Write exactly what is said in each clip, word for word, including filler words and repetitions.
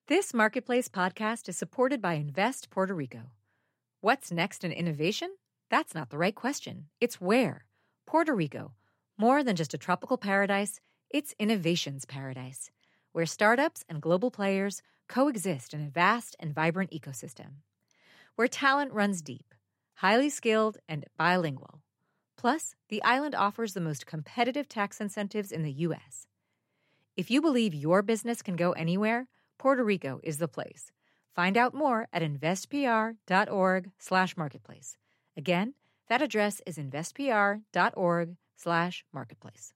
This Marketplace podcast is supported by Invest Puerto Rico. What's next in innovation? That's not the right question. It's where. Puerto Rico. More than just a tropical paradise, it's innovation's paradise, where startups and global players coexist in a vast and vibrant ecosystem. Where talent runs deep, highly skilled, and bilingual. Plus, the island offers the most competitive tax incentives in the U S. If you believe your business can go anywhere, Puerto Rico is the place. Find out more at investpr.org slash marketplace. Again, that address is investpr.org slash marketplace.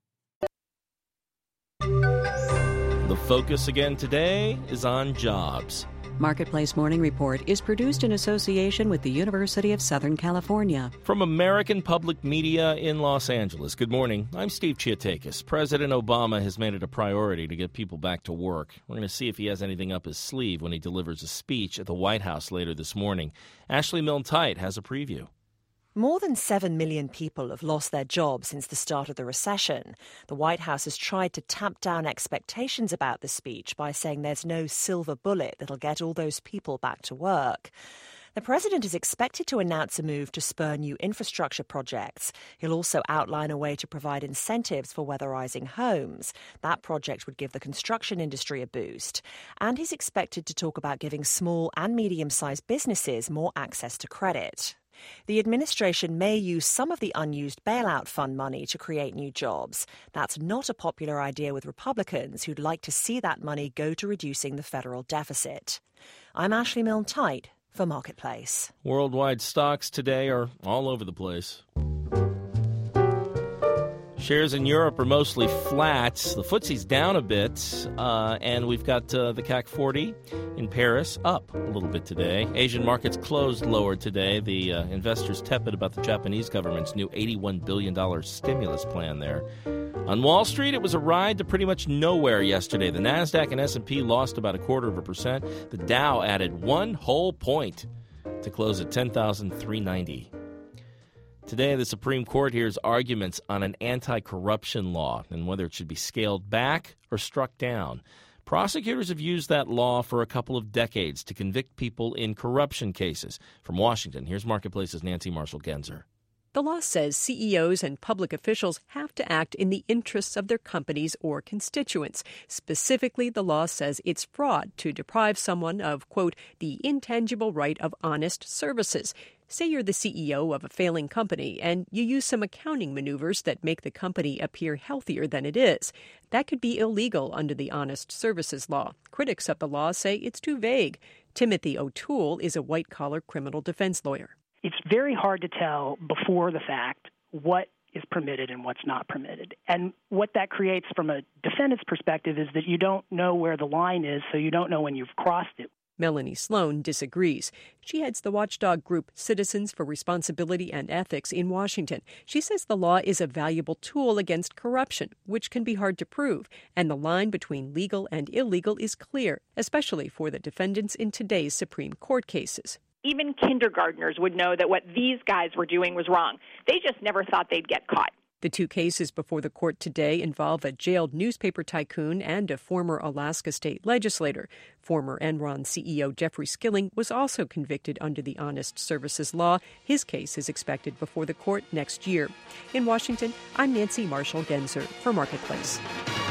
The focus again today is on jobs. Marketplace Morning Report is produced in association with the University of Southern California. From American Public Media in Los Angeles, good morning. I'm Steve Chiatakis. President Obama has made it a priority to get people back to work. We're going to see if he has anything up his sleeve when he delivers a speech at the White House later this morning. Ashley Milne-Tite has a preview. More than seven million people have lost their jobs since the start of the recession. The White House has tried to tamp down expectations about the speech by saying there's no silver bullet that'll get all those people back to work. The president is expected to announce a move to spur new infrastructure projects. He'll also outline a way to provide incentives for weatherizing homes. That project would give the construction industry a boost. And he's expected to talk about giving small and medium-sized businesses more access to credit. The administration may use some of the unused bailout fund money to create new jobs. That's not a popular idea with Republicans who'd like to see that money go to reducing the federal deficit. I'm Ashley Milne-Tite for Marketplace. Worldwide stocks today are all over the place. Shares in Europe are mostly flat. The F T S E's down a bit, uh, and we've got uh, the C A C forty in Paris up a little bit today. Asian markets closed lower today. The uh, investors tepid about the Japanese government's new eighty-one billion dollars stimulus plan there. On Wall Street, it was a ride to pretty much nowhere yesterday. The NASDAQ and S and P lost about a quarter of a percent. The Dow added one whole point to close at ten thousand three hundred ninety. Today, the Supreme Court hears arguments on an anti-corruption law and whether it should be scaled back or struck down. Prosecutors have used that law for a couple of decades to convict people in corruption cases. From Washington, here's Marketplace's Nancy Marshall-Genzer. The law says C E Os and public officials have to act in the interests of their companies or constituents. Specifically, the law says it's fraud to deprive someone of, quote, the intangible right of honest services. Say you're the C E O of a failing company and you use some accounting maneuvers that make the company appear healthier than it is. That could be illegal under the Honest Services Law. Critics of the law say it's too vague. Timothy O'Toole is a white-collar criminal defense lawyer. It's very hard to tell before the fact what is permitted and what's not permitted. And what that creates from a defendant's perspective is that you don't know where the line is, so you don't know when you've crossed it. Melanie Sloan disagrees. She heads the watchdog group Citizens for Responsibility and Ethics in Washington. She says the law is a valuable tool against corruption, which can be hard to prove, and the line between legal and illegal is clear, especially for the defendants in today's Supreme Court cases. Even kindergartners would know that what these guys were doing was wrong. They just never thought they'd get caught. The two cases before the court today involve a jailed newspaper tycoon and a former Alaska state legislator. Former Enron C E O Jeffrey Skilling was also convicted under the Honest Services Law. His case is expected before the court next year. In Washington, I'm Nancy Marshall-Genzer for Marketplace.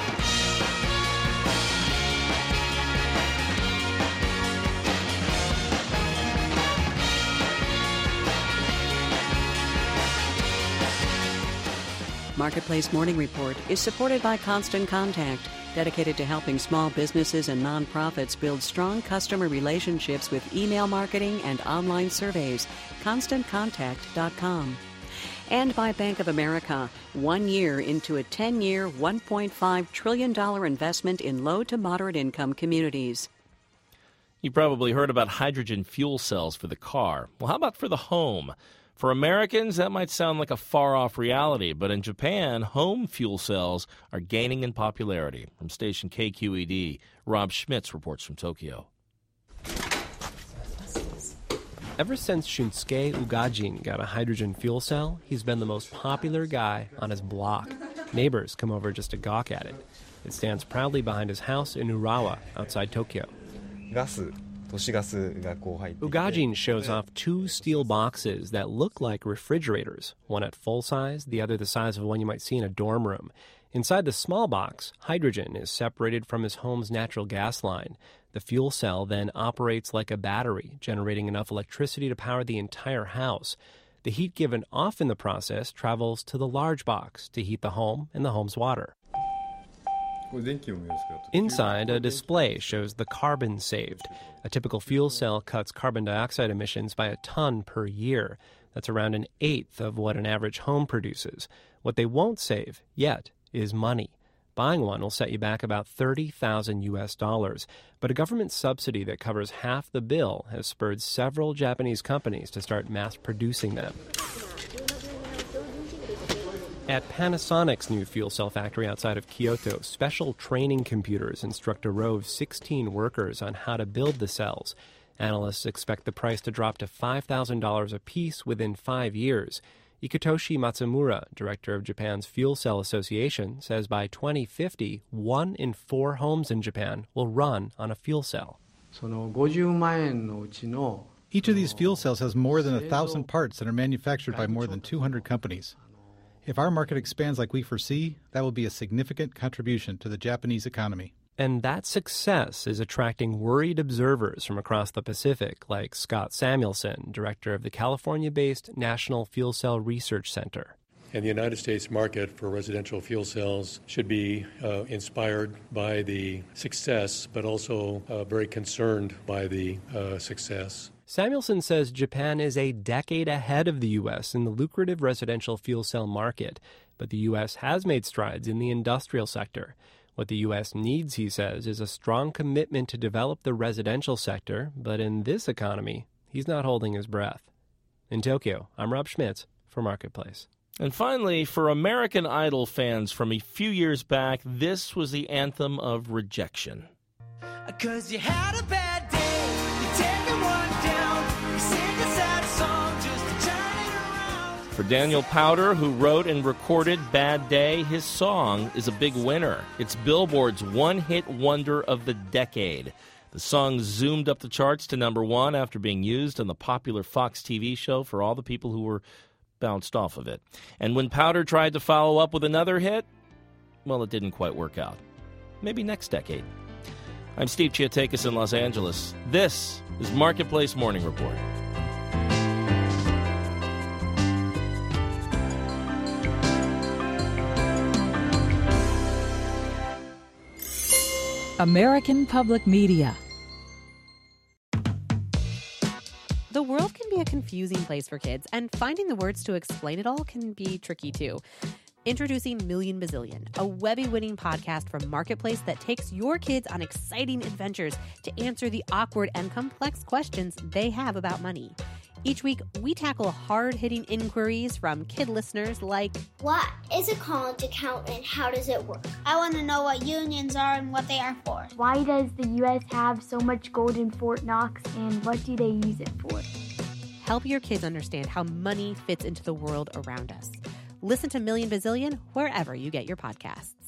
Marketplace Morning Report is supported by Constant Contact, dedicated to helping small businesses and nonprofits build strong customer relationships with email marketing and online surveys. constant contact dot com. And by Bank of America, one year into a ten-year, one point five trillion dollars investment in low to moderate income communities. You probably heard about hydrogen fuel cells for the car. Well, how about for the home? For Americans, that might sound like a far-off reality, but in Japan, home fuel cells are gaining in popularity. From station K Q E D, Rob Schmitz reports from Tokyo. Ever since Shunsuke Ugajin got a hydrogen fuel cell, he's been the most popular guy on his block. Neighbors come over just to gawk at it. It stands proudly behind his house in Urawa, outside Tokyo. Ugajin shows off two steel boxes that look like refrigerators, one at full size, the other the size of one you might see in a dorm room. Inside the small box, hydrogen is separated from his home's natural gas line. The fuel cell then operates like a battery, generating enough electricity to power the entire house. The heat given off in the process travels to the large box to heat the home and the home's water. Inside, a display shows the carbon saved. A typical fuel cell cuts carbon dioxide emissions by a ton per year. That's around an eighth of what an average home produces. What they won't save, yet, is money. Buying one will set you back about thirty thousand U S dollars, but a government subsidy that covers half the bill has spurred several Japanese companies to start mass-producing them. At Panasonic's new fuel cell factory outside of Kyoto, special training computers instruct a row of sixteen workers on how to build the cells. Analysts expect the price to drop to five thousand dollars apiece within five years. Ikutoshi Matsumura, director of Japan's Fuel Cell Association, says by twenty fifty, one in four homes in Japan will run on a fuel cell. Each of these fuel cells has more than one thousand parts that are manufactured by more than two hundred companies. If our market expands like we foresee, that will be a significant contribution to the Japanese economy. And that success is attracting worried observers from across the Pacific, like Scott Samuelson, director of the California-based National Fuel Cell Research Center. And the United States market for residential fuel cells should be uh, inspired by the success, but also uh, very concerned by the uh, success. Samuelson says Japan is a decade ahead of the U S in the lucrative residential fuel cell market, but the U S has made strides in the industrial sector. What the U S needs, he says, is a strong commitment to develop the residential sector, but in this economy, he's not holding his breath. In Tokyo, I'm Rob Schmitz for Marketplace. And finally, for American Idol fans from a few years back, this was the anthem of rejection. 'Cause you had a bad day, you're taking one down, you sing a sad song just to turn it around. For Daniel Powter, who wrote and recorded Bad Day, his song is a big winner. It's Billboard's one-hit wonder of the decade. The song zoomed up the charts to number one after being used on the popular Fox T V show For All the People Who Were Bounced Off of It. And when Powter tried to follow up with another hit, well, it didn't quite work out. Maybe next decade. I'm Steve Chiatakis in Los Angeles. This is Marketplace Morning Report. American Public Media. The world can be a confusing place for kids, and finding the words to explain it all can be tricky too. Introducing Million Bazillion, a Webby-winning podcast from Marketplace that takes your kids on exciting adventures to answer the awkward and complex questions they have about money. Each week, we tackle hard-hitting inquiries from kid listeners like, what is a college account and how does it work? I want to know what unions are and what they are for. Why does the U S have so much gold in Fort Knox and what do they use it for? Help your kids understand how money fits into the world around us. Listen to Million Bazillion wherever you get your podcasts.